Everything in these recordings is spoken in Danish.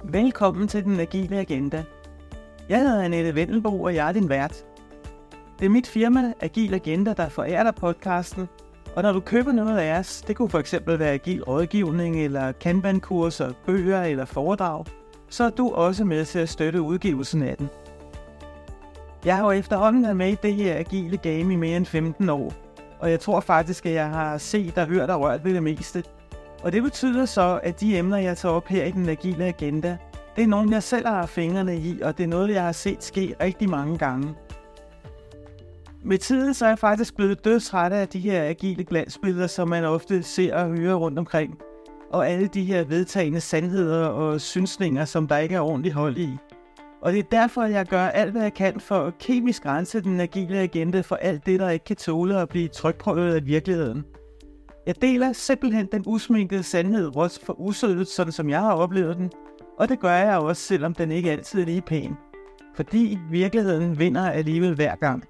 Velkommen til Den Agile Agenda. Jeg hedder Annette Vendelbo, og jeg er din vært. Det er mit firma, Agile Agenda, der forærer dig podcasten, og når du køber noget af os, det kunne fx være agil rådgivning, eller Kanban-kurser, bøger eller foredrag, så er du også med til at støtte udgivelsen af den. Jeg har jo efterhånden været med i det her agile game i mere end 15 år, og jeg tror faktisk, at jeg har set og hørt og rørt ved det meste. Og det betyder så, at de emner, jeg tager op her i Den Agile Agenda, det er nogle, jeg selv har fingrene i, og det er noget, jeg har set ske rigtig mange gange. Med tiden så er jeg faktisk blevet dødtræt af de her agile glansbilleder, som man ofte ser og hører rundt omkring, og alle de her vedtagne sandheder og synsninger, som der ikke er ordentligt hold i. Og det er derfor, jeg gør alt, hvad jeg kan for at kemisk rense Den Agile Agenda for alt det, der ikke kan tåle at blive trykprøvet af virkeligheden. Jeg deler simpelthen den usminkede sandhed råt for usødet, sådan som jeg har oplevet den, og det gør jeg også, selvom den ikke altid er lige pæn. Fordi virkeligheden vinder alligevel hver gang.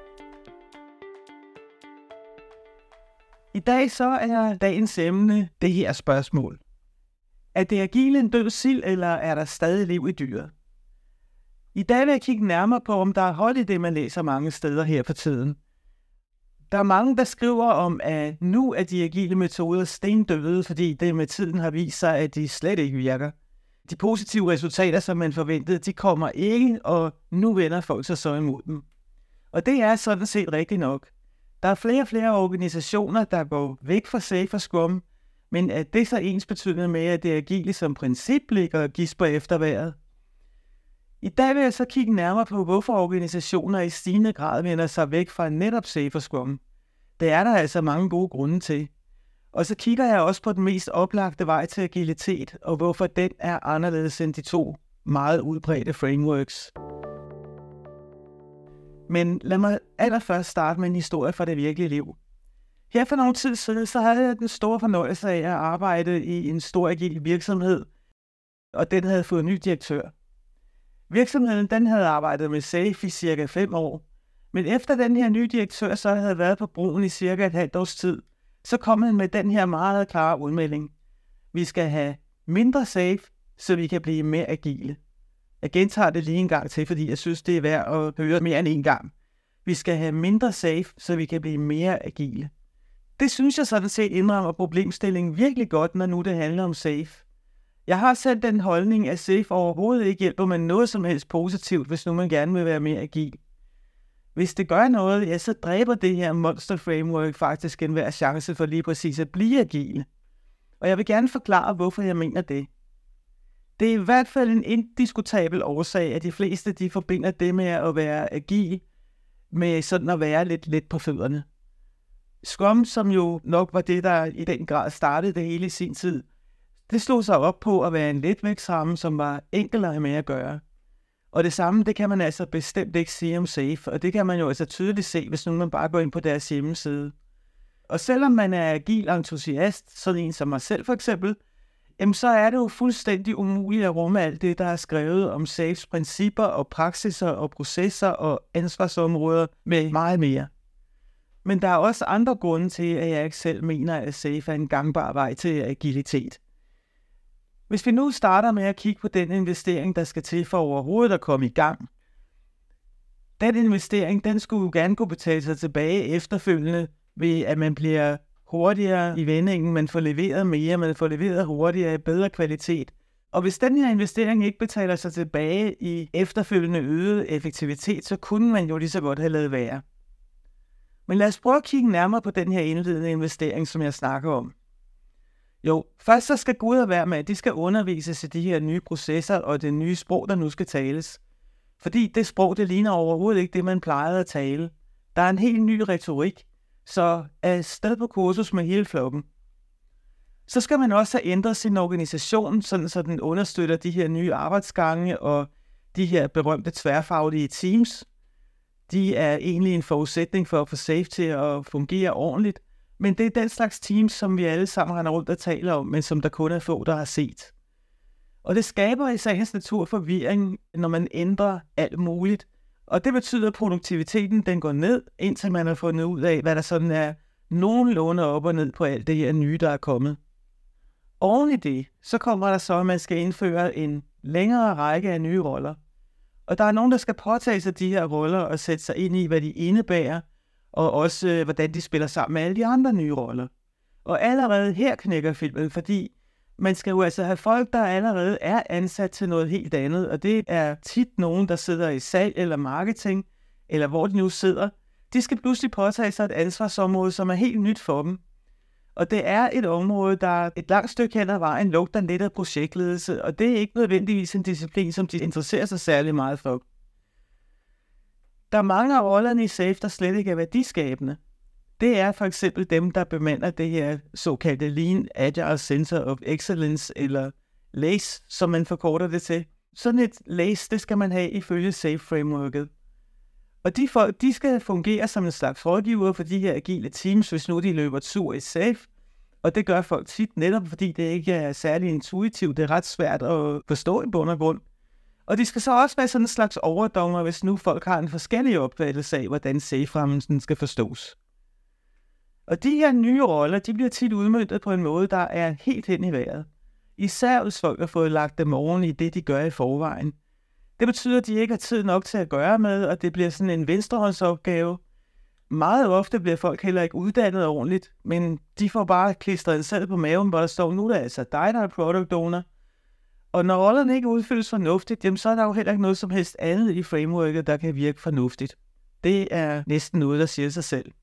I dag så er dagens emne det her spørgsmål. Er det agile en død sild, eller er der stadig liv i dyret? I dag vil jeg kigge nærmere på, om der er hold i det, man læser mange steder her for tiden. Der er mange, der skriver om, at nu er de agile metoder stendøde, fordi det med tiden har vist sig, at de slet ikke virker. De positive resultater, som man forventede, de kommer ikke, og nu vender folk sig så imod dem. Og det er sådan set rigtigt nok. Der er flere og flere organisationer, der går væk fra Safe og Scrum, men er det så ensbetydende med, at det agile som princip ligger og gisper efter vejret? I dag vil jeg så kigge nærmere på, hvorfor organisationer i stigende grad vender sig væk fra netop Safe og Scrum. Det er der altså mange gode grunde til. Og så kigger jeg også på den mest oplagte vej til agilitet, og hvorfor den er anderledes end de to meget udbredte frameworks. Men lad mig allerførst starte med en historie fra det virkelige liv. Her for nogle tid siden, så havde jeg den store fornøjelse af at arbejde i en stor agil virksomhed, og den havde fået en ny direktør. Virksomheden den havde arbejdet med Safe i cirka 5 år, men efter den her nye direktør så havde været på broen i cirka et halvt års tid, så kom han med den her meget klare udmelding. Vi skal have mindre Safe, så vi kan blive mere agile. Jeg gentager det lige en gang til, fordi jeg synes, det er værd at høre mere end en gang. Vi skal have mindre Safe, så vi kan blive mere agile. Det synes jeg sådan set indrammer problemstillingen virkelig godt, når nu det handler om Safe. Jeg har selv den holdning, at Safe overhovedet ikke hjælper med noget som helst positivt, hvis nu man gerne vil være mere agil. Hvis det gør noget, ja, så dræber det her monster framework faktisk enhver chance for lige præcis at blive agile. Og jeg vil gerne forklare, hvorfor jeg mener det. Det er i hvert fald en indiskutabel årsag, at de fleste de forbinder det med at være agil med sådan at være lidt på fødderne. Scrum, som jo nok var det, der i den grad startede det hele i sin tid, det slog sig op på at være en letvægtsramme, som var enklere med at gøre. Og det samme, det kan man altså bestemt ikke sige om Safe, og det kan man jo altså tydeligt se, hvis nu man bare går ind på deres hjemmeside. Og selvom man er agil entusiast, sådan en som mig selv for eksempel, jamen så er det jo fuldstændig umuligt at rumme alt det, der er skrevet om Safes principper og praksiser og processer og ansvarsområder med meget mere. Men der er også andre grunde til, at jeg ikke selv mener, at Safe er en gangbar vej til agilitet. Hvis vi nu starter med at kigge på den investering, der skal til for overhovedet at komme i gang. Den investering, den skulle jo gerne kunne betale sig tilbage efterfølgende, ved at man bliver hurtigere i vendingen, man får leveret mere, man får leveret hurtigere i bedre kvalitet. Og hvis den her investering ikke betaler sig tilbage i efterfølgende øget effektivitet, så kunne man jo lige så godt have lavet være. Men lad os prøve at kigge nærmere på den her indledende investering, som jeg snakker om. Jo, først så skal Gud og hver mand, de skal undervises i de her nye processer og det nye sprog, der nu skal tales. Fordi det sprog, det ligner overhovedet ikke det, man plejede at tale. Der er en helt ny retorik, så er sted på kursus med hele flokken. Så skal man også have ændret sin organisation, sådan så den understøtter de her nye arbejdsgange og de her berømte tværfaglige teams. De er egentlig en forudsætning for at få Safe til at fungere ordentligt. Men det er den slags teams, som vi alle sammen render rundt og taler om, men som der kun er få, der har set. Og det skaber i sagens natur forvirring, når man ændrer alt muligt. Og det betyder, at produktiviteten den går ned, indtil man har fundet ud af, hvad der sådan er nogenlunde op og ned på alt det her nye, der er kommet. Oven i det, så kommer der så, at man skal indføre en længere række af nye roller. Og der er nogen, der skal påtage sig de her roller og sætte sig ind i, hvad de indebærer, og også hvordan de spiller sammen med alle de andre nye roller. Og allerede her knækker filmen, fordi man skal jo altså have folk, der allerede er ansat til noget helt andet, og det er tit nogen, der sidder i salg eller marketing, eller hvor de nu sidder. De skal pludselig påtage sig et ansvarsområde, som er helt nyt for dem. Og det er et område, der et langt stykke hen ad vejen lugter lidt af projektledelse, og det er ikke nødvendigvis en disciplin, som de interesserer sig særlig meget for. Der er mange af rollerne i SAFe, der slet ikke er værdiskabende. Det er for eksempel dem, der bemander det her såkaldte Lean Agile Center of Excellence, eller LACE, som man forkorter det til. Sådan et LACE, det skal man have ifølge SAFe-frameworket. Og de folk, de skal fungere som en slags rådgiver for de her agile teams, hvis nu de løber tur i SAFe. Og det gør folk tit netop, fordi det ikke er særlig intuitivt. Det er ret svært at forstå i bund og grund. Og de skal så også være sådan en slags overdommer, hvis nu folk har en forskellig opfattelse af, hvordan SAFe-rammen skal forstås. Og de her nye roller, de bliver tit udmøntet på en måde, der er helt hen i vejret. Især hvis folk har fået lagt dem oven i det, de gør i forvejen. Det betyder, at de ikke har tid nok til at gøre med, og det bliver sådan en venstrehåndsopgave. Meget ofte bliver folk heller ikke uddannet ordentligt, men de får bare klistret en selv på maven, hvor der står, nu er det altså dig, der er product owner. Og når rollerne ikke udfyldes fornuftigt, jamen så er der jo heller ikke noget som helst andet i frameworket, der kan virke fornuftigt. Det er næsten noget, der siger sig selv.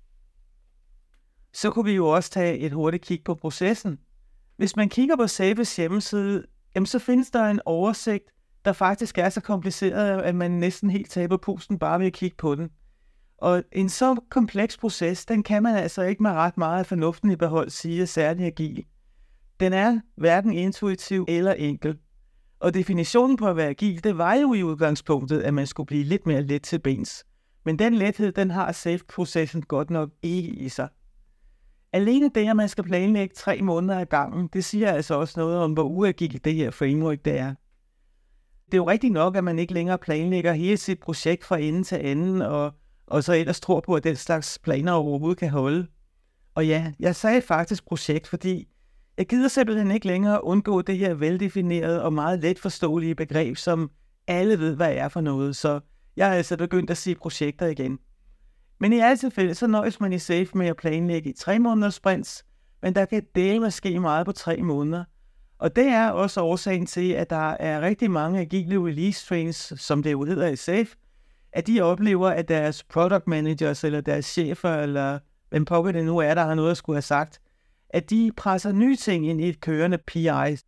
Så kunne vi jo også tage et hurtigt kig på processen. Hvis man kigger på SAFes hjemmeside, jamen så findes der en oversigt, der faktisk er så kompliceret, at man næsten helt taber pusten bare ved at kigge på den. Og en så kompleks proces, den kan man altså ikke med ret meget af fornuften i behold sige er særlig agil. Den er hverken intuitiv eller enkel. Og definitionen på at være agil, det var jo i udgangspunktet, at man skulle blive lidt mere let til bens. Men den lethed, den har SAFe-processen godt nok ikke i sig. Alene det, at man skal planlægge 3 måneder ad gangen, det siger altså også noget om, hvor uagilt det her framework det er. Det er jo rigtigt nok, at man ikke længere planlægger hele sit projekt fra ende til anden, og så ellers tror på, at den slags planer overhovedet kan holde. Og ja, jeg sagde faktisk projekt, fordi jeg gider simpelthen ikke længere undgå det her veldefinerede og meget let forståelige begreb, som alle ved, hvad er for noget, så jeg er altså begyndt at sige projekter igen. Men i alle tilfælde, så nøjes man i SAFe med at planlægge i 3 måneders sprints, men der kan dele ske meget på 3 måneder. Og det er også årsagen til, at der er rigtig mange agile release trains, som det jo hedder i SAFe, at de oplever, at deres product managers eller deres chefer, eller hvem pokker det nu er, der har noget at skulle have sagt, at de presser nye ting ind i et kørende PI.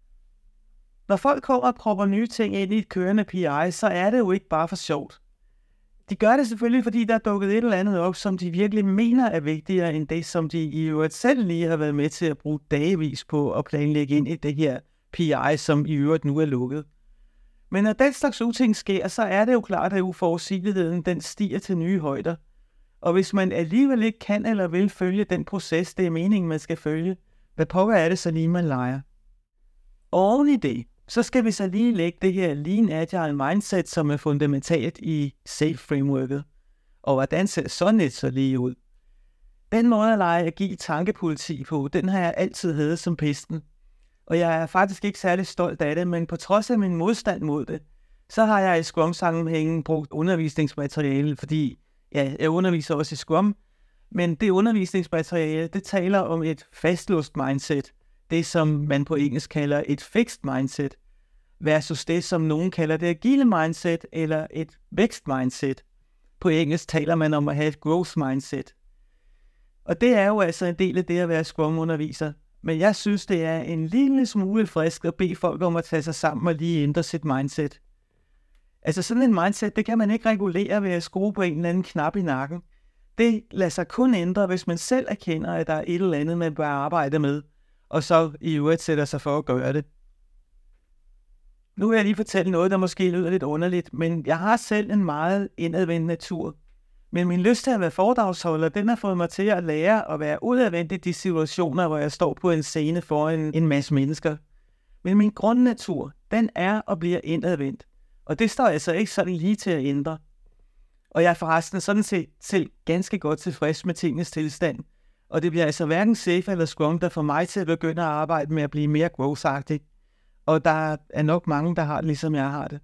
Når folk kommer og propper nye ting ind i et kørende PI, så er det jo ikke bare for sjovt. De gør det selvfølgelig, fordi der er dukket et eller andet op, som de virkelig mener er vigtigere end det, som de i øvrigt selv lige har været med til at bruge dagevis på at planlægge ind i det her PI, som i øvrigt nu er lukket. Men når den slags uting sker, så er det jo klart, at uforudsigeligheden den stiger til nye højder. Og hvis man alligevel ikke kan eller vil følge den proces, det er meningen, man skal følge, hvad pokker er det så lige, man leger? Oven i det, så skal vi så lige lægge det her Lean Agile Mindset, som er fundamentalt i SAFe-frameworket. Og hvordan ser sådan et så lige ud? Den måde at lege agil tankepoliti på, den har jeg altid hadet som pesten. Og jeg er faktisk ikke særlig stolt af det, men på trods af min modstand mod det, så har jeg i Scrum-sammenhængen brugt undervisningsmateriale, fordi jeg underviser også i Scrum, men det undervisningsmateriale, det taler om et fastlåst mindset, det som man på engelsk kalder et fixed mindset, versus det som nogen kalder det agile mindset eller et vækst mindset. På engelsk taler man om at have et growth mindset. Og det er jo altså en del af det at være Scrum-underviser, men jeg synes, det er en lille smule frisk at bede folk om at tage sig sammen og lige ændre sit mindset. Altså sådan en mindset, det kan man ikke regulere ved at skrue på en eller anden knap i nakken. Det lader sig kun ændre, hvis man selv erkender, at der er et eller andet, man bør arbejde med, og så i øvrigt sætter sig for at gøre det. Nu vil jeg lige fortælle noget, der måske lyder lidt underligt, men jeg har selv en meget indadvendt natur. Men min lyst til at være foredragsholder, den har fået mig til at lære at være udadvendt i de situationer, hvor jeg står på en scene foran en masse mennesker. Men min grundnatur, den er og bliver indadvendt. Og det står altså ikke sådan lige til at ændre. Og jeg er forresten sådan set selv ganske godt tilfreds med tingens tilstand. Og det bliver altså hverken SAFe eller Scrum, der får mig til at begynde at arbejde med at blive mere growth-agtig. Og der er nok mange, der har det, ligesom jeg har det.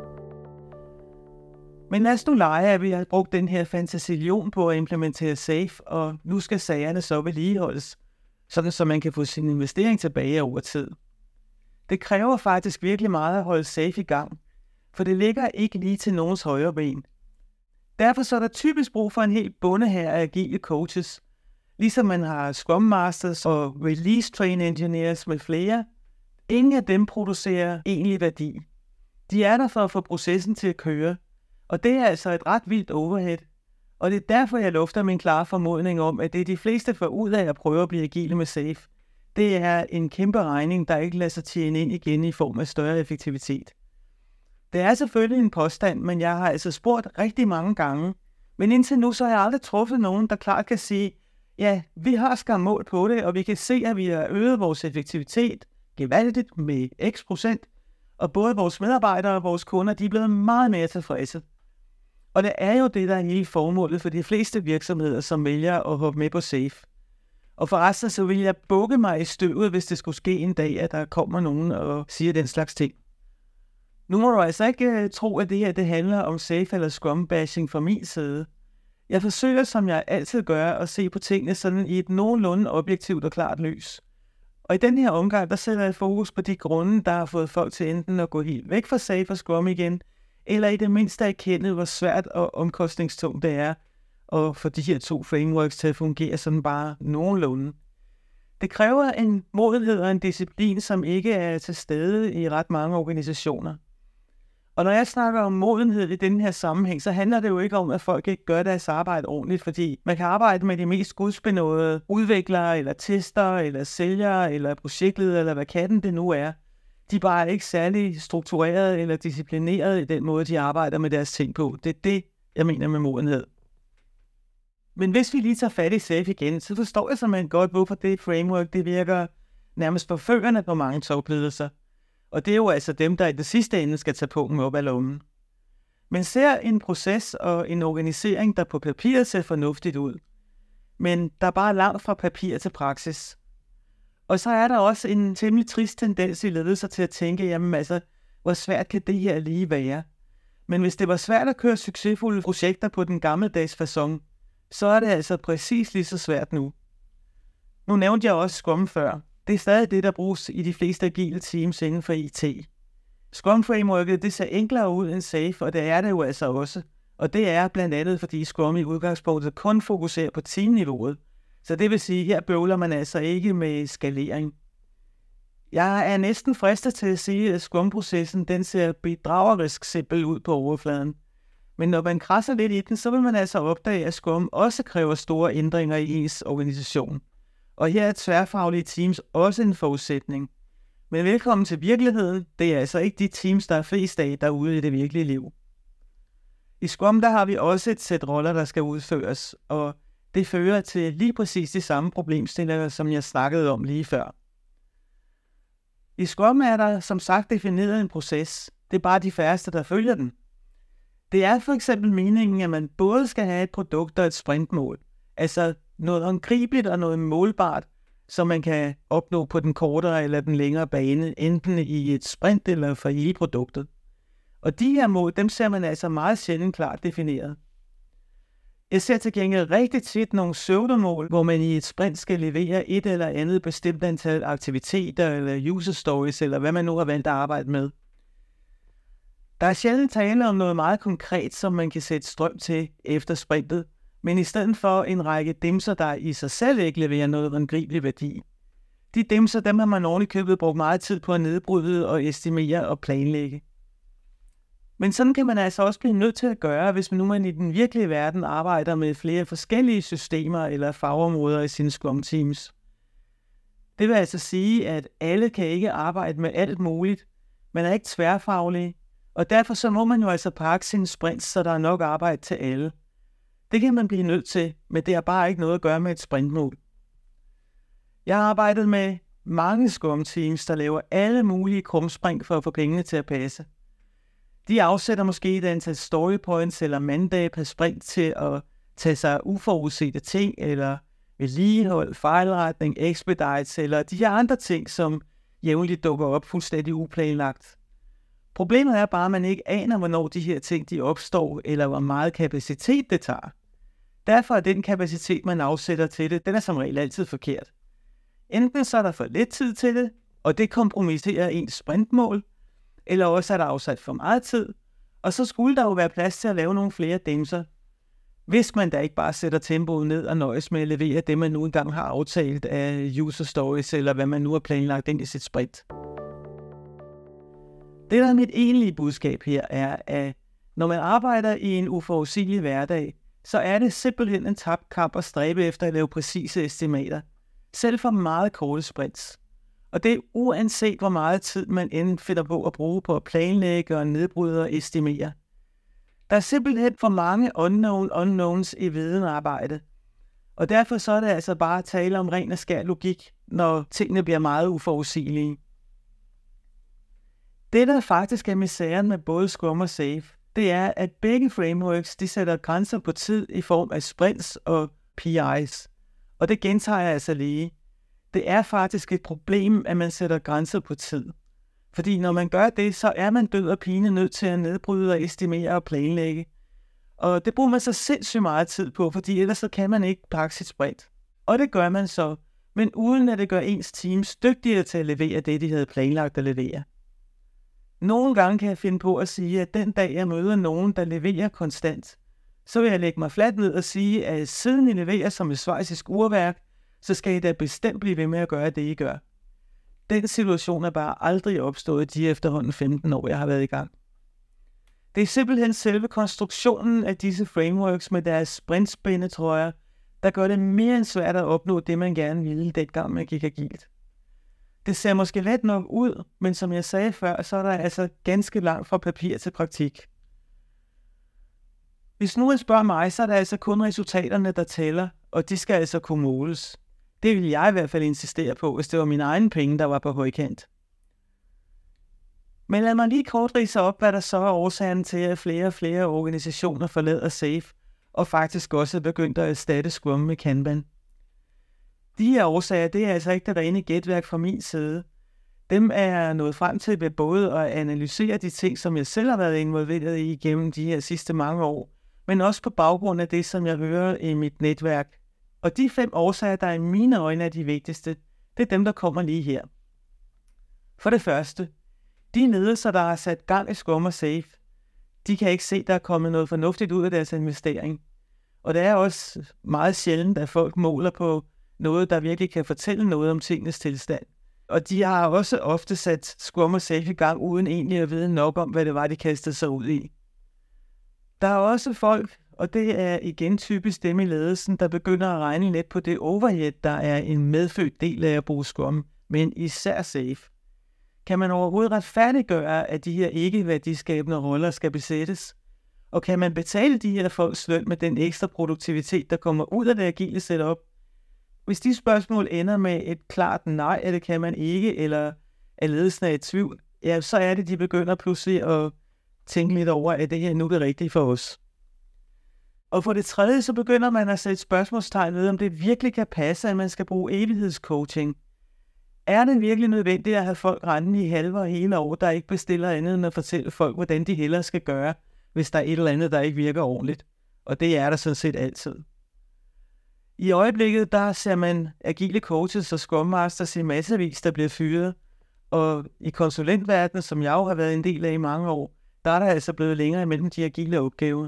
Men lad os nu lege, at vi har brugt den her fantasillion på at implementere SAFe, og nu skal sagerne så vedligeholdes, sådan så man kan få sin investering tilbage over tid. Det kræver faktisk virkelig meget at holde SAFe i gang, for det ligger ikke lige til nogens højre ben. Derfor så er der typisk brug for en helt bunde her af agile coaches, ligesom man har Scrum Masters og Release Train Engineers med flere. Ingen af dem producerer egentlig værdi. De er der for at få processen til at køre, og det er altså et ret vildt overhead. Og det er derfor, jeg lufter min klare formodning om, at det de fleste får ud af at prøve at blive agile med SAFe. Det er en kæmpe regning, der ikke lader sig tjene ind igen i form af større effektivitet. Det er selvfølgelig en påstand, men jeg har altså spurgt rigtig mange gange. Men indtil nu så har jeg aldrig truffet nogen, der klart kan sige, ja, vi har skam mål på det, og vi kan se, at vi har øget vores effektivitet gevaldigt med x%, og både vores medarbejdere og vores kunder, de er blevet meget mere tilfredse. Og det er jo det, der er hele formålet for de fleste virksomheder, som vælger at hoppe med på SAFe. Og forresten så vil jeg bukke mig i støvet, hvis det skulle ske en dag, at der kommer nogen og siger den slags ting. Nu må du altså ikke tro, at det her det handler om SAFe eller Scrum-bashing fra min side. Jeg forsøger, som jeg altid gør, at se på tingene sådan i et nogenlunde objektivt og klart lys. Og i den her omgang, der sætter jeg fokus på de grunde, der har fået folk til enten at gå helt væk fra SAFe og Scrum igen, eller i det mindste erkende, hvor svært og omkostningstungt det er at få de her to frameworks til at fungere sådan bare nogenlunde. Det kræver en modenhed og en disciplin, som ikke er til stede i ret mange organisationer. Og når jeg snakker om modenhed i denne her sammenhæng, så handler det jo ikke om, at folk ikke gør deres arbejde ordentligt, fordi man kan arbejde med de mest gudsbenådede udviklere, eller tester, eller sælgere, eller projektledere, eller hvad katten det nu er. De er bare ikke særlig struktureret eller disciplineret i den måde, de arbejder med deres ting på. Det er det, jeg mener med modenhed. Men hvis vi lige tager fat i SAFe igen, så forstår jeg simpelthen godt, hvorfor det framework det virker nærmest forførende på mange topledelser. Og det er jo altså dem, der i det sidste ende skal tage pungen op af lommen. Men ser en proces og en organisering, der på papiret ser fornuftigt ud, men der er bare langt fra papir til praksis. Og så er der også en temmelig trist tendens i ledelser til at tænke, jamen altså, hvor svært kan det her lige være? Men hvis det var svært at køre succesfulde projekter på den gammeldags facon, så er det altså præcis lige så svært nu. Nu nævnte jeg også Scrum før. Det er stadig det, der bruges i de fleste agile teams inden for IT. Scrum-frameworket det ser enklere ud end SAFe, og det er det jo altså også. Og det er blandt andet, fordi Scrum i udgangspunktet kun fokuserer på teamniveauet. Så det vil sige, at her bøvler man altså ikke med skalering. Jeg er næsten fristet til at sige, at Scrum-processen den ser bedragerisk simpel ud på overfladen. Men når man krasser lidt i den, så vil man altså opdage, at Scrum også kræver store ændringer i ens organisation. Og her er tværfaglige teams også en forudsætning. Men velkommen til virkeligheden, det er altså ikke de teams, der er flest af derude i det virkelige liv. I Scrum der har vi også et sæt roller, der skal udføres, og det fører til lige præcis de samme problemstillinger, som jeg snakkede om lige før. I Scrum er der som sagt defineret en proces, det er bare de færreste, der følger den. Det er for eksempel meningen, at man både skal have et produkt og et sprintmål, altså noget håndgribeligt og noget målbart, som man kan opnå på den kortere eller den længere bane, enten i et sprint eller for hele produktet. Og de her mål, dem ser man altså meget sjældent klart defineret. Jeg ser til gengæld rigtig tit nogle pseudomål, hvor man i et sprint skal levere et eller andet bestemt antal aktiviteter eller user stories, eller hvad man nu har valgt at arbejde med. Der er sjældent tale om noget meget konkret, som man kan sætte strøm til efter sprintet, men i stedet for en række dimser, der i sig selv ikke leverer noget håndgribelig værdi. De dimser, dem har man ordentligt købet brugt meget tid på at nedbryde og estimere og planlægge. Men sådan kan man altså også blive nødt til at gøre, hvis man i den virkelige verden arbejder med flere forskellige systemer eller fagområder i sine Scrum teams. Det vil altså sige, at alle kan ikke arbejde med alt muligt. Man er ikke tværfaglig, og derfor så må man jo altså pakke sine sprints, så der er nok arbejde til alle. Det kan man blive nødt til, men det har bare ikke noget at gøre med et sprintmål. Jeg har arbejdet med mange Scrum teams, der laver alle mulige krumspring for at få pengene til at passe. De afsætter måske et antal story points eller mandage per sprint til at tage sig af uforudsete ting, eller vedligehold, fejlretning, expedites, eller de her andre ting, som jævnligt dukker op fuldstændig uplanlagt. Problemet er bare, at man ikke aner, hvornår de her ting de opstår, eller hvor meget kapacitet det tager. Derfor er den kapacitet, man afsætter til det, den er som regel altid forkert. Enten så er der for lidt tid til det, og det kompromitterer ens sprintmål, eller også er der afsat for meget tid, og så skulle der jo være plads til at lave nogle flere dimser, hvis man da ikke bare sætter tempoet ned og nøjes med at levere det, man nu engang har aftalt af user stories, eller hvad man nu har planlagt ind i sit sprint. Det, der er mit egentlige budskab her, er, at når man arbejder i en uforudsigelig hverdag, så er det simpelthen en tabt kamp at stræbe efter at lave præcise estimater, selv for meget korte sprints. Og det er uanset, hvor meget tid man end finder på at bruge på at planlægge og nedbryde og estimere. Der er simpelthen for mange unknowns i videnarbejde, og derfor så er det altså bare at tale om ren og skær logik, når tingene bliver meget uforudsigelige. Det, der faktisk er misæren med både Scrum og Safe, det er, at begge frameworks de sætter grænser på tid i form af sprints og PIs. Og det gentager jeg altså lige. Det er faktisk et problem, at man sætter grænser på tid. Fordi når man gør det, så er man død og pine nødt til at nedbryde og estimere og planlægge. Og det bruger man så sindssygt meget tid på, fordi ellers så kan man ikke pakke sit sprint. Og det gør man så, men uden at det gør ens teams dygtigere til at levere det, de havde planlagt at levere. Nogle gange kan jeg finde på at sige, at den dag jeg møder nogen, der leverer konstant, så vil jeg lægge mig fladt ned og sige, at siden I leverer som et schweizisk urværk, så skal I da bestemt blive ved med at gøre det, I gør. Den situation er bare aldrig opstået de efterhånden 15 år, jeg har været i gang. Det er simpelthen selve konstruktionen af disse frameworks med deres sprintspændetrøjer, der gør det mere end svært at opnå det, man gerne ville, dengang man gik agilt. Det ser måske let nok ud, men som jeg sagde før, så er der altså ganske langt fra papir til praktik. Hvis nu spørger mig, så er det altså kun resultaterne, der tæller, og de skal altså kunne måles. Det vil jeg i hvert fald insistere på, hvis det var mine egne penge, der var på højkant. Men lad mig lige kort ridse op, hvad der så er årsagen til, at flere og flere organisationer forlader Safe, og faktisk også er begyndt at erstatte Scrum med Kanban. De her årsager, det er altså ikke det rene gætværk fra min side. Dem er jeg nået frem til ved både at analysere de ting, som jeg selv har været involveret i gennem de her sidste mange år, men også på baggrund af det, som jeg hører i mit netværk. Og de 5 årsager, der i mine øjne er de vigtigste, det er dem, der kommer lige her. For det første, de ledelser, der har sat gang i Scrum og Safe, de kan ikke se, der er kommet noget fornuftigt ud af deres investering. Og det er også meget sjældent, at folk måler på noget, der virkelig kan fortælle noget om tingenes tilstand. Og de har også ofte sat Scrum og Safe i gang, uden egentlig at vide nok om, hvad det var, de kastede sig ud i. Der er også folk, og det er igen typisk dem i ledelsen, der begynder at regne lidt på det overhead, der er en medfødt del af at bruge Scrum, men især Safe. Kan man overhovedet retfærdiggøre, at de her ikke-værdiskabende roller skal besættes? Og kan man betale de her folks løn med den ekstra produktivitet, der kommer ud af det agile setup? Hvis de spørgsmål ender med et klart nej, at det kan man ikke, eller at ledelsen er i tvivl, ja, så er det, de begynder pludselig at tænke lidt over, at det her nu er det rigtige for os. Og for det tredje, så begynder man at sætte spørgsmålstegn ved, om det virkelig kan passe, at man skal bruge evighedscoaching. Er det virkelig nødvendigt at have folk rendende i halve og hele år, der ikke bestiller andet end at fortælle folk, hvordan de hellere skal gøre, hvis der er et eller andet, der ikke virker ordentligt? Og det er der sådan set altid. I øjeblikket, der ser man agile coaches og Scrum Masters i massevis, der bliver fyret. Og i konsulentverdenen, som jeg jo har været en del af i mange år, der er der altså blevet længere imellem de agile opgaver.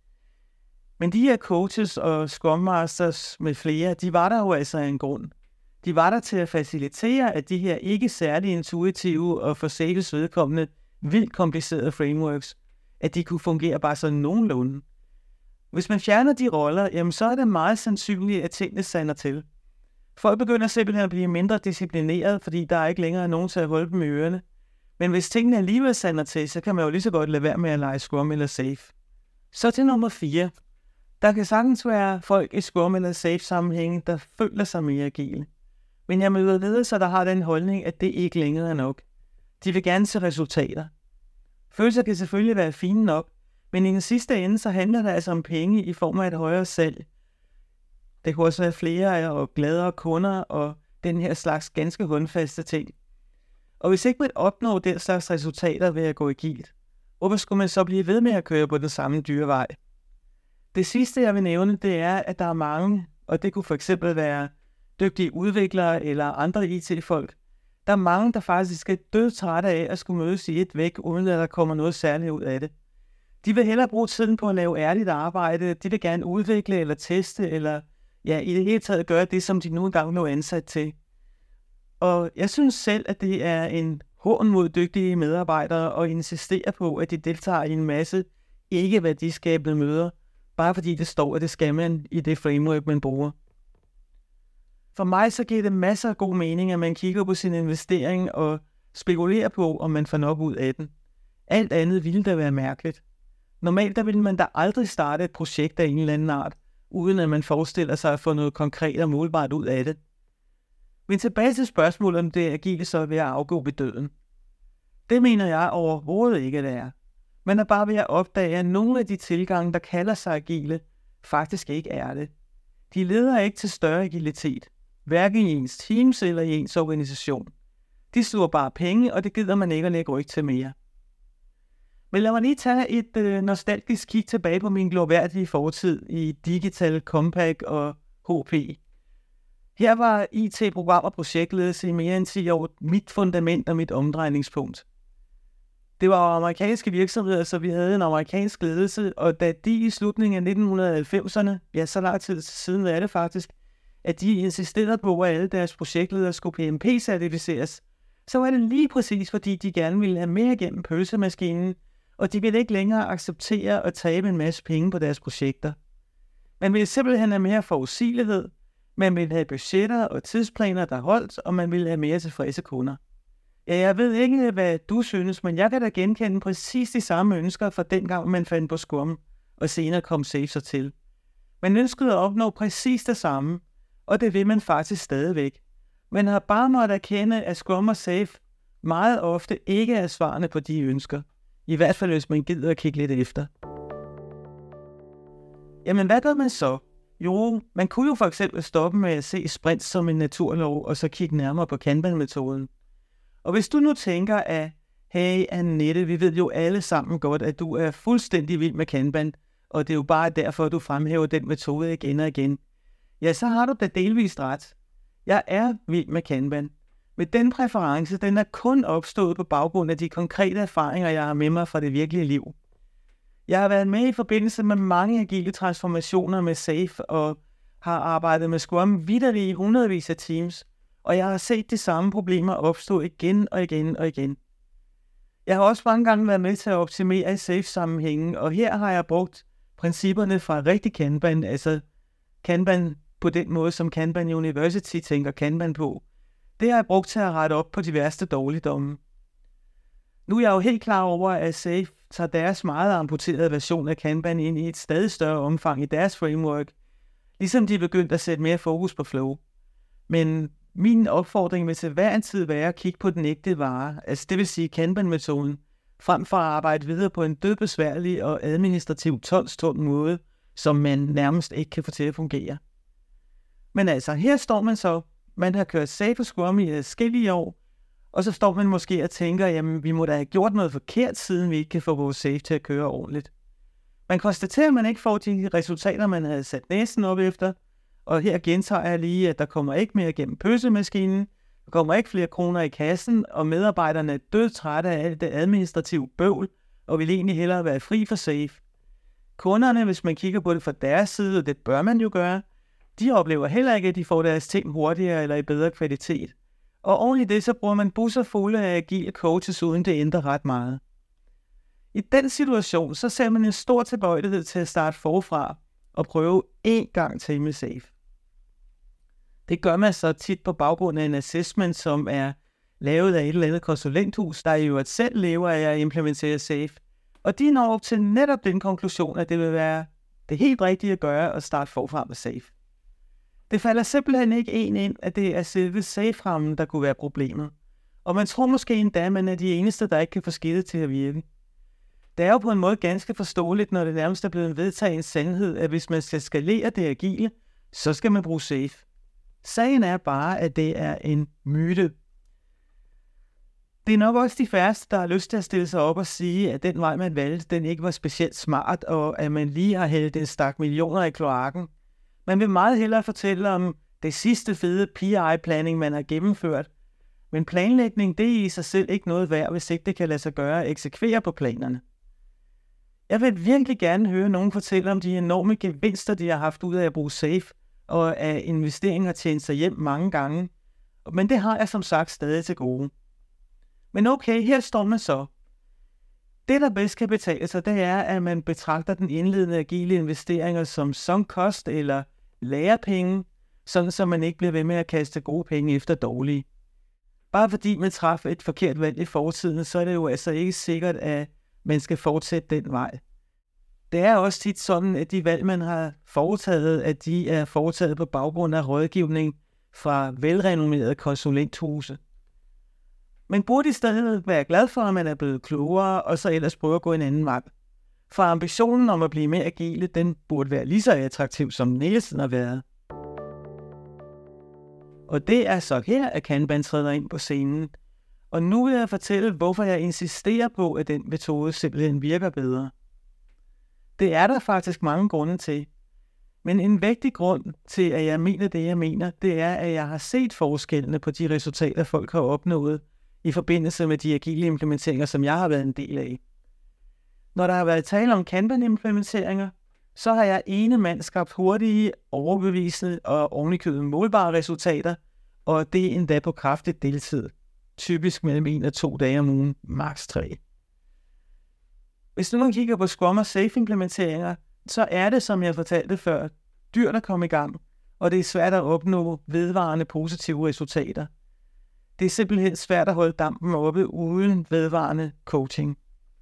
Men de her coaches og Scrum Masters med flere, de var der jo altså af en grund. De var der til at facilitere, at de her ikke særlig intuitive og for Safes vedkommende vildt komplicerede frameworks, at de kunne fungere bare sådan nogenlunde. Hvis man fjerner de roller, jamen så er det meget sandsynligt, at tingene sander til. Folk begynder simpelthen at blive mindre disciplineret, fordi der er ikke længere nogen til at holde dem i ørerne. Men hvis tingene alligevel sander til, så kan man jo lige så godt lade være med at lege Scrum eller Safe. Så til nummer 4. Der kan sagtens være folk i Scrum eller Safe sammenhænge, der føler sig mere agile. Men jeg møder ledelser, der har den holdning, at det ikke længere er nok. De vil gerne se resultater. Følelser kan selvfølgelig være fine nok, men i den sidste ende, så handler det altså om penge i form af et højere salg. Det kunne også være flere og gladere kunder og den her slags ganske håndfaste ting. Og hvis ikke man opnår den slags resultater ved at gå agilt, hvorfor skulle man så blive ved med at køre på den samme dyre vej? Det sidste, jeg vil nævne, det er, at der er mange, og det kunne for eksempel være dygtige udviklere eller andre IT-folk. Der er mange, der faktisk er dødtrætte af at skulle mødes i et væk, uden at der kommer noget særligt ud af det. De vil hellere bruge tiden på at lave ærligt arbejde, de vil gerne udvikle eller teste, eller i det hele taget gøre det, som de nu engang blev ansat til. Og jeg synes selv, at det er en hån mod dygtige medarbejdere at insistere på, at de deltager i en masse ikke-værdiskabende møder, bare fordi det står, at det skal man i det framework, man bruger. For mig så giver det masser af god mening, at man kigger på sin investering og spekulerer på, om man får nok ud af den. Alt andet ville da være mærkeligt. Normalt der vil man da aldrig starte et projekt af en eller anden art, uden at man forestiller sig at få noget konkret og målbart ud af det. Men tilbage til spørgsmålet, om det agile så er ved at afgå ved døden. Det mener jeg overhovedet ikke, at det er. Man er bare ved at opdage, at nogle af de tilgange, der kalder sig agile, faktisk ikke er det. De leder ikke til større agilitet, hverken i ens teams eller i ens organisation. De sluger bare penge, og det gider man ikke at lægge ryg til mere. Men lad mig lige tage et nostalgisk kig tilbage på min glorværdige fortid i Digital, Compaq og HP. Her var IT-program og projektledelse i mere end 10 år mit fundament og mit omdrejningspunkt. Det var amerikanske virksomheder, så vi havde en amerikansk ledelse, og da de i slutningen af 1990'erne, så lang tid siden er det faktisk, at de insisterede på, at alle deres projektledere skulle PMP-certificeres, så var det lige præcis, fordi de gerne ville have mere gennem pølsemaskinen, og de ville ikke længere acceptere at tabe en masse penge på deres projekter. Man ville simpelthen have mere forudsigelighed, man ville have budgetter og tidsplaner, der holdt, og man ville have mere tilfredse kunder. Ja, jeg ved ikke, hvad du synes, men jeg kan da genkende præcis de samme ønsker fra dengang, man fandt på Scrum, og senere kom Safe så til. Man ønskede at opnå præcis det samme, og det vil man faktisk stadigvæk. Man har bare måttet erkende, at Scrum og Safe meget ofte ikke er svarende på de ønsker. I hvert fald, hvis man gider at kigge lidt efter. Jamen, hvad gør man så? Jo, man kunne jo for eksempel stoppe med at se sprint som en naturlov, og så kigge nærmere på Kanban-metoden. Og hvis du nu tænker, at hey Annette, vi ved jo alle sammen godt, at du er fuldstændig vild med Kanban, og det er jo bare derfor, du fremhæver den metode igen og igen. Ja, så har du da delvist ret. Jeg er vild med Kanban. Men den præference, den er kun opstået på baggrund af de konkrete erfaringer, jeg har med mig fra det virkelige liv. Jeg har været med i forbindelse med mange agile transformationer med Safe, og har arbejdet med Scrum vitterligt i hundredvis af teams, og jeg har set de samme problemer opstå igen og igen og igen. Jeg har også mange gange været med til at optimere i Safe-sammenhængen, og her har jeg brugt principperne fra rigtig Kanban, altså Kanban på den måde, som Kanban University tænker Kanban på. Det har jeg brugt til at rette op på de værste dårligdomme. Nu er jeg jo helt klar over, at Safe tager deres meget amputerede version af Kanban ind i et stadig større omfang i deres framework, ligesom de er begyndt at sætte mere fokus på flow. Men min opfordring vil til hver en tid være at kigge på den ægte vare, altså det vil sige Kanban-metoden, frem for at arbejde videre på en dødbesværlig og administrativt tonstung måde, som man nærmest ikke kan få til at fungere. Men altså, her står man så, man har kørt Safe og Scrum i adskillige år, og så står man måske og tænker, jamen vi må da have gjort noget forkert, siden vi ikke kan få vores Safe til at køre ordentligt. Man konstaterer, at man ikke får de resultater, man havde sat næsen op efter, og her gentager jeg lige, at der kommer ikke mere gennem pølsemaskinen, der kommer ikke flere kroner i kassen, og medarbejderne er dødtrætte af alt det administrative bøvl, og vil egentlig hellere være fri for Safe. Kunderne, hvis man kigger på det fra deres side, og det bør man jo gøre, de oplever heller ikke, at de får deres ting hurtigere eller i bedre kvalitet. Og oven i det, så bruger man busser fulde af agile coaches, uden det ændrer ret meget. I den situation, så ser man en stor tilbøjelighed til at starte forfra og prøve én gang til med Safe. Det gør man så tit på baggrund af en assessment, som er lavet af et eller andet konsulenthus, der jo selv lever af at implementere Safe. Og de når op til netop den konklusion, at det vil være det helt rigtige at gøre at starte forfra med Safe. Det falder simpelthen ikke ind, at det er selve Safe-rammen, der kunne være problemet. Og man tror måske endda, at man er de eneste, der ikke kan få skidtet til at virke. Det er jo på en måde ganske forståeligt, når det nærmest er blevet vedtaget en sandhed, at hvis man skal skalere det agile, så skal man bruge Safe. Sagen er bare, at det er en myte. Det er nok også de færreste, der har lyst til at stille sig op og sige, at den vej, man valgte, den ikke var specielt smart, og at man lige har hældt en stak millioner i kloakken. Man vil meget hellere fortælle om det sidste fede PI-planning, man har gennemført. Men planlægning, det er i sig selv ikke noget værd, hvis ikke det kan lade sig gøre at eksekvere på planerne. Jeg vil virkelig gerne høre nogen fortælle om de enorme gevinster, de har haft ud af at bruge SAFE, og at investeringen har tjent sig hjem mange gange. Men det har jeg som sagt stadig til gode. Men okay, her står man så. Det, der bedst kan betale sig, det er, at man betragter den indledende agile investeringer som sunk cost eller lærepenge, sådan så man ikke bliver ved med at kaste gode penge efter dårlige. Bare fordi man træffer et forkert valg i fortiden, så er det jo altså ikke sikkert, at man skal fortsætte den vej. Det er også tit sådan, at de valg, man har foretaget, at de er foretaget på baggrund af rådgivning fra velrenommerede konsulenthuse. Man burde i stedet være glad for, at man er blevet klogere, og så ellers prøve at gå en anden vej. For ambitionen om at blive mere agile, den burde være lige så attraktiv, som den hele tiden har været. Og det er så her, at Kanban træder ind på scenen. Og nu vil jeg fortælle, hvorfor jeg insisterer på, at den metode simpelthen virker bedre. Det er der faktisk mange grunde til. Men en vigtig grund til, at jeg mener det, jeg mener, det er, at jeg har set forskellene på de resultater, folk har opnået i forbindelse med de agile implementeringer, som jeg har været en del af. Når der har været tale om Kanban-implementeringer, så har jeg ene mand skabt hurtige, overbevisende og ovenikøbet målbare resultater, og det er endda på kraftigt deltid. Typisk mellem 1 og 2 dage om ugen, maks 3. Hvis nu man kigger på Scrum og SAFe-implementeringer, så er det, som jeg fortalte før, dyrt at komme i gang, og det er svært at opnå vedvarende positive resultater. Det er simpelthen svært at holde dampen oppe uden vedvarende coaching.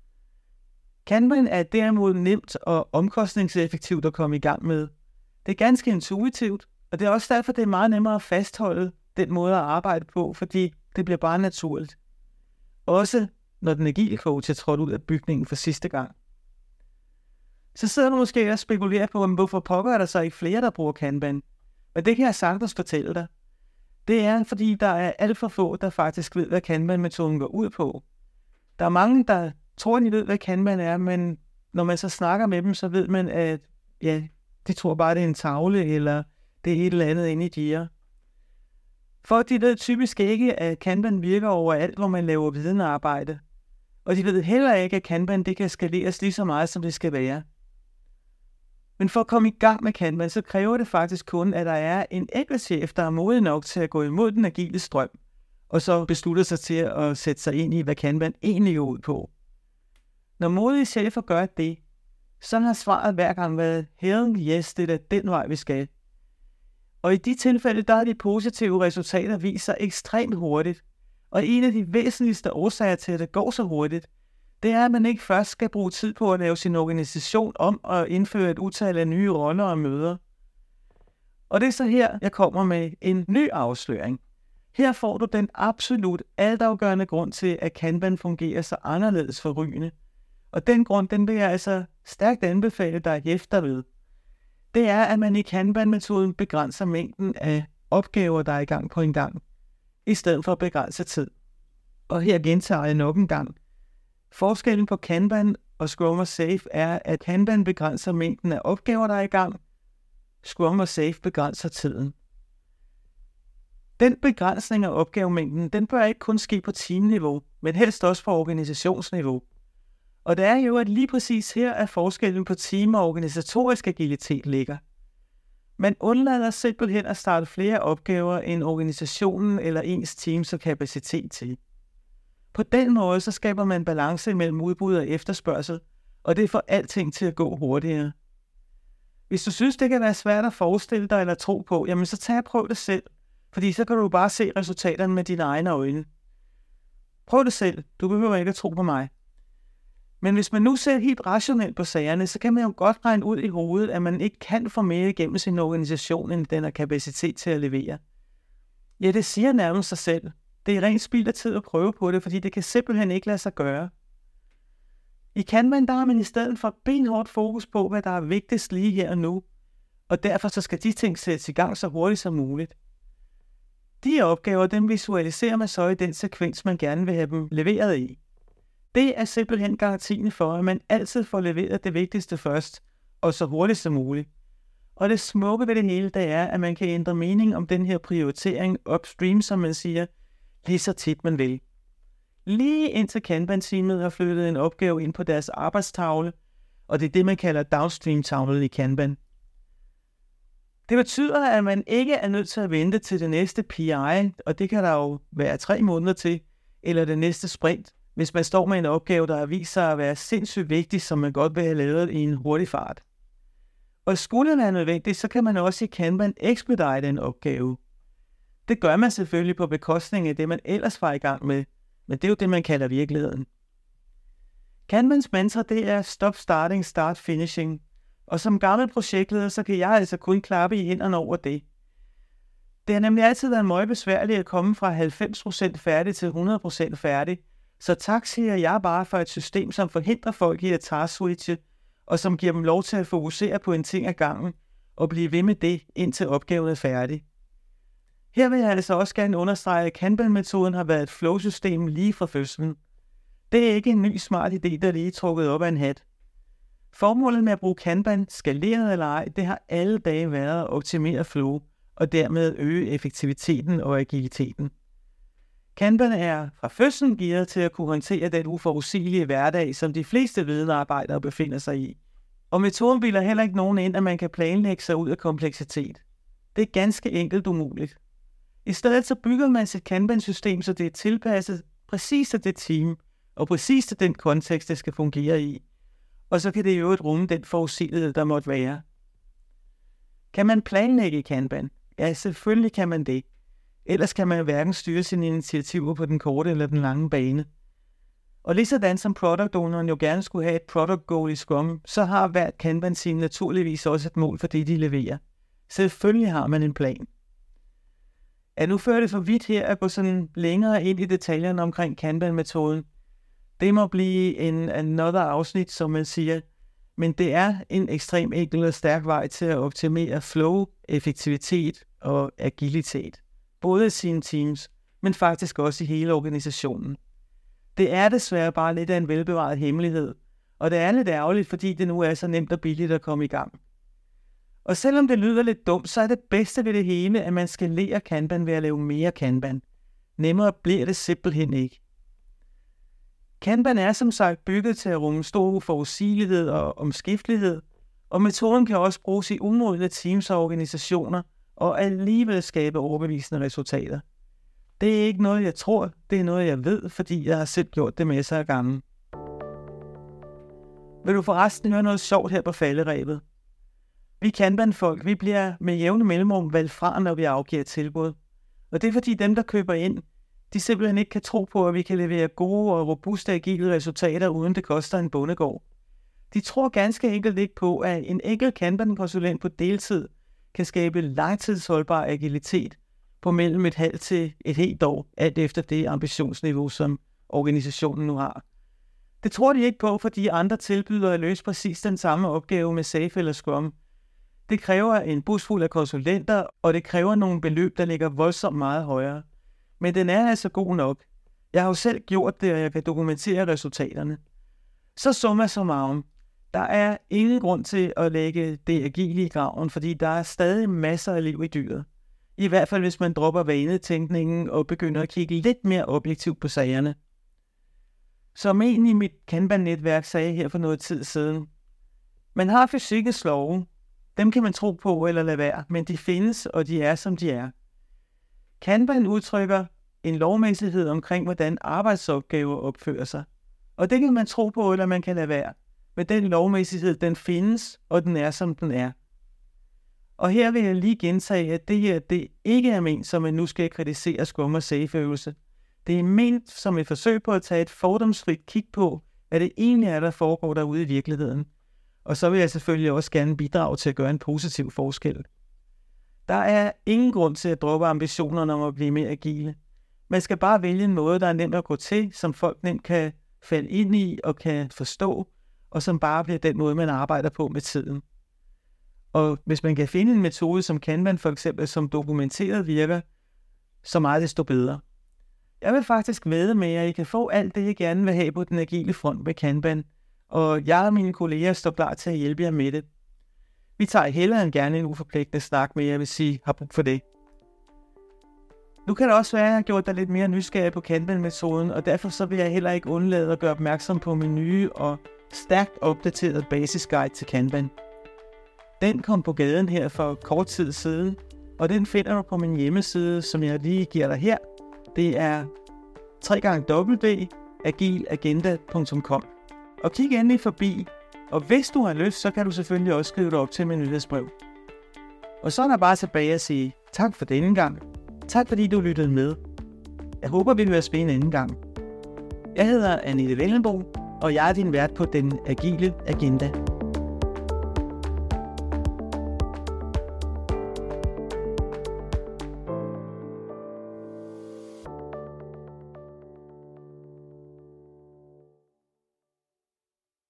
Kanban er derimod nemt og omkostningseffektivt at komme i gang med. Det er ganske intuitivt, og det er også derfor, det er meget nemmere at fastholde den måde at arbejde på, fordi det bliver bare naturligt. Også når den agile coach er trådt ud af bygningen for sidste gang. Så sidder du måske og spekulerer på, hvorfor pokker er der så ikke flere, der bruger Kanban. Men det kan jeg sagtens fortælle dig. Det er, fordi der er alt for få, der faktisk ved, hvad Kanban-metoden går ud på. Der er mange, der tror, de ved, hvad Kanban er, men når man så snakker med dem, så ved man, at ja, de tror bare, det er en tavle, eller det er et eller andet inde i Jira. Folk de ved typisk ikke, at Kanban virker overalt, hvor man laver videnarbejde. Og de ved heller ikke, at Kanban det kan skaleres lige så meget, som det skal være. Men for at komme i gang med Kanban, så kræver det faktisk kun, at der er en enkelt chef, der er modig nok til at gå imod den agile strøm, og så beslutter sig til at sætte sig ind i, hvad Kanban egentlig går ud på. Når modige chefer gør det, så har svaret hver gang været, hell yes, det er den vej, vi skal. Og i de tilfælde, der har de positive resultater vist sig ekstremt hurtigt. Og en af de væsentligste årsager til, at det går så hurtigt, det er, at man ikke først skal bruge tid på at lave sin organisation om og indføre et utal af nye roller og møder. Og det er så her, jeg kommer med en ny afsløring. Her får du den absolut altafgørende grund til, at Kanban fungerer så anderledes forrygende. Og den grund, den vil jeg altså stærkt anbefale dig at hæfte ved. Det er, at man i Kanban-metoden begrænser mængden af opgaver, der er i gang på en gang, i stedet for at begrænse tid. Og her gentager jeg nok en gang. Forskellen på Kanban og Scrum og SAFe er, at Kanban begrænser mængden af opgaver, der er i gang. Scrum og SAFe begrænser tiden. Den begrænsning af opgavemængden, den bør ikke kun ske på teamniveau, men helst også på organisationsniveau. Og det er jo, at lige præcis her er forskellen på team og organisatorisk agilitet ligger. Man undlader simpelthen at starte flere opgaver, end organisationen eller ens teams har kapacitet til. På den måde så skaber man balance mellem udbud og efterspørgsel, og det får alting til at gå hurtigere. Hvis du synes, det kan være svært at forestille dig eller tro på, jamen så tag og prøv det selv, fordi så kan du bare se resultaterne med dine egne øjne. Prøv det selv, du behøver ikke at tro på mig. Men hvis man nu ser helt rationelt på sagerne, så kan man jo godt regne ud i hovedet, at man ikke kan få mere igennem sin organisation, end den har kapacitet til at levere. Ja, det siger nærmest sig selv. Det er rent spild af tid at prøve på det, fordi det kan simpelthen ikke lade sig gøre. I Kanban, der har man i stedet for benhårdt fokus på, hvad der er vigtigst lige her og nu, og derfor så skal de ting sættes i gang så hurtigt som muligt. De opgaver, dem visualiserer man så i den sekvens, man gerne vil have dem leveret i. Det er simpelthen garantien for, at man altid får leveret det vigtigste først, og så hurtigt som muligt. Og det smukke ved det hele, det er, at man kan ændre mening om den her prioritering upstream, som man siger, lige så tit man vil. Lige indtil Kanban-teamet har flyttet en opgave ind på deres arbejdstavle, og det er det, man kalder downstream-tavlen i Kanban. Det betyder, at man ikke er nødt til at vente til det næste PI, og det kan der jo være 3 måneder til, eller det næste sprint, hvis man står med en opgave, der har vist sig at være sindssygt vigtig, som man godt vil have lavet i en hurtig fart. Og skulle det være nødvendigt, så kan man også i Kanban expedite en opgave. Det gør man selvfølgelig på bekostning af det, man ellers var i gang med, men det er jo det, man kalder virkeligheden. Kanbans mantra, det er stop starting, start finishing. Og som gammel projektleder, så kan jeg altså kun klappe i hænderne over det. Det har nemlig altid været meget besværligt at komme fra 90% færdig til 100% færdig, så tak siger jeg bare for et system, som forhindrer folk i at task-switche, og som giver dem lov til at fokusere på en ting ad gangen, og blive ved med det, indtil opgaven er færdig. Her vil jeg altså også gerne understrege, at Kanban-metoden har været et flow-system lige fra fødslen. Det er ikke en ny smart idé, der lige er trukket op af en hat. Formålet med at bruge Kanban, skaleret eller ej, det har alle dage været at optimere flow, og dermed øge effektiviteten og agiliteten. Kanban er fra fødslen gearet til at kunne håndtere den uforudsigelige hverdag, som de fleste videnarbejdere befinder sig i. Og metoden bilder heller ikke nogen ind, at man kan planlægge sig ud af kompleksitet. Det er ganske enkelt umuligt. I stedet så bygger man sit Kanban-system, så det er tilpasset præcis til det team, og præcis til den kontekst, det skal fungere i. Og så kan det jo rumme den forudsigelighed, der måtte være. Kan man planlægge i Kanban? Ja, selvfølgelig kan man det. Ellers kan man hverken styre sine initiativer på den korte eller den lange bane. Og ligesådan som product owneren jo gerne skulle have et product goal i Scrum, så har hvert Kanban-team naturligvis også et mål for det, de leverer. Selvfølgelig har man en plan. Nu fører det for vidt her at gå sådan længere ind i detaljerne omkring Kanban-metoden. Det må blive en another afsnit, som man siger, men det er en ekstrem enkel og stærk vej til at optimere flow, effektivitet og agilitet. Både i sine teams, men faktisk også i hele organisationen. Det er desværre bare lidt af en velbevaret hemmelighed, og det er lidt ærgerligt, fordi det nu er så nemt og billigt at komme i gang. Og selvom det lyder lidt dumt, så er det bedste ved det hele, at man skalerer Kanban ved at lave mere Kanban. Nemmere bliver det simpelthen ikke. Kanban er som sagt bygget til at rumme stor uforudsigelighed og omskiftelighed, og metoden kan også bruges i umodne teams og organisationer, og alligevel skabe overbevisende resultater. Det er ikke noget, jeg tror, det er noget, jeg ved, fordi jeg har selv gjort det masser af gange. Vil du forresten høre noget sjovt her på falderebet? Vi Kanban-folk, vi bliver med jævne mellemrum valgt fra, når vi afgiver tilbud. Og det er fordi dem, der køber ind, de simpelthen ikke kan tro på, at vi kan levere gode og robuste agile resultater, uden det koster en bondegård. De tror ganske enkelt ikke på, at en enkelt Kanban-konsulent på deltid kan skabe langtidsholdbar agilitet på mellem et halvt til et helt år, alt efter det ambitionsniveau, som organisationen nu har. Det tror de ikke på, fordi andre tilbyder at løse præcis den samme opgave med SAFe eller Scrum. Det kræver en bus fuld af konsulenter, og det kræver nogle beløb, der ligger voldsomt meget højere. Men den er altså god nok. Jeg har jo selv gjort det, og jeg kan dokumentere resultaterne. Så summa summarum. Der er ingen grund til at lægge det agile i graven, fordi der er stadig masser af liv i dyret. I hvert fald hvis man dropper vanetænkningen og begynder at kigge lidt mere objektivt på sagerne. Som en i mit Kanban-netværk sagde her for noget tid siden. Man har fysikkens love. Dem kan man tro på eller lade være, men de findes, og de er som de er. Kanban udtrykker en lovmæssighed omkring, hvordan arbejdsopgaver opfører sig. Og det kan man tro på, eller man kan lade være. Men den lovmæssighed, den findes, og den er, som den er. Og her vil jeg lige gentage, at det her, det ikke er ment, som man nu skal kritisere Scrum og SAFe-øvelse. Det er ment som et forsøg på at tage et fordomsfrit kig på, hvad det egentlig er, der foregår derude i virkeligheden. Og så vil jeg selvfølgelig også gerne bidrage til at gøre en positiv forskel. Der er ingen grund til at droppe ambitionerne om at blive mere agile. Man skal bare vælge en måde, der er nemt at gå til, som folk nemt kan falde ind i og kan forstå, og som bare bliver den måde, man arbejder på med tiden. Og hvis man kan finde en metode som Kanban for eksempel, som dokumenteret virker, så meget desto bedre. Jeg vil faktisk vædde med, at I kan få alt det, I gerne vil have på den agile front med Kanban, og jeg og mine kolleger står klar til at hjælpe jer med det. Vi tager hellere end gerne en uforpligtende snak med jer, hvis I har brug for det. Nu kan det også være, at jeg har gjort dig lidt mere nysgerrig på Kanban-metoden, og derfor så vil jeg heller ikke undlade at gøre opmærksom på min nye og stærkt opdateret basisguide til Kanban. Den kom på gaden her for kort tid siden, og den finder du på min hjemmeside, som jeg lige giver dig her. Det er www.agileagenda.com. Og kig endelig forbi, og hvis du har lyst, så kan du selvfølgelig også skrive dig op til min nyhedsbrev. Og så er der bare tilbage at sige tak for denne gang. Tak fordi du lyttede med. Jeg håber, vi vil være spændende anden gang. Jeg hedder Annette Vellenbo, og jeg er din vært på Den Agile Agenda.